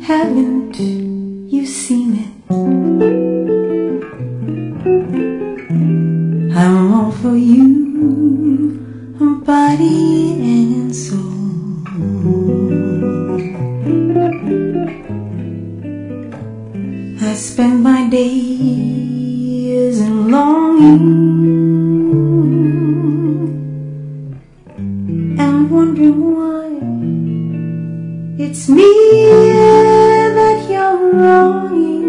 Haven't you seen it? I'm all for you, body and soul. I spend my days in longing and wondering why it's me that you're wronging.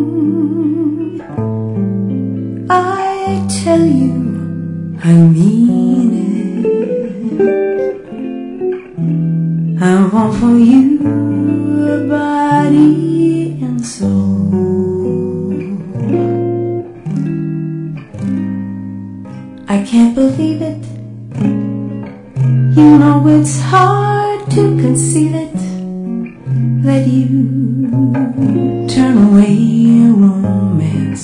I tell you I mean it. I'm all for you, body and soul. I can't believe it. You know it's hard to conceive it, that you turn away romance.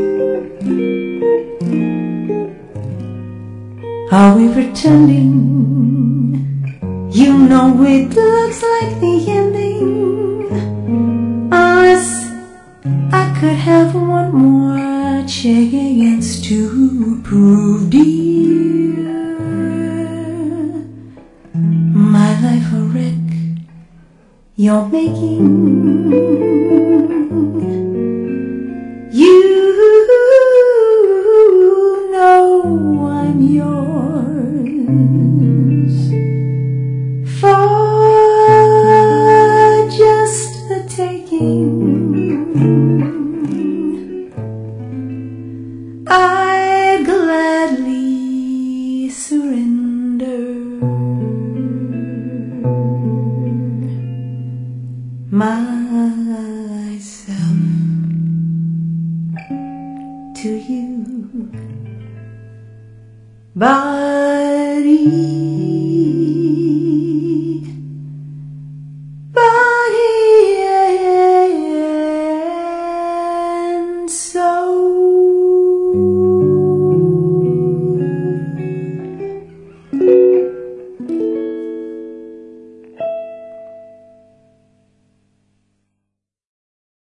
Are we pretending? You know it looks like the ending. Unless I could have one more check against to prove, dear, my life a wreck you're making. You know I'm yours for just the taking. I gladly surrender myself to you, body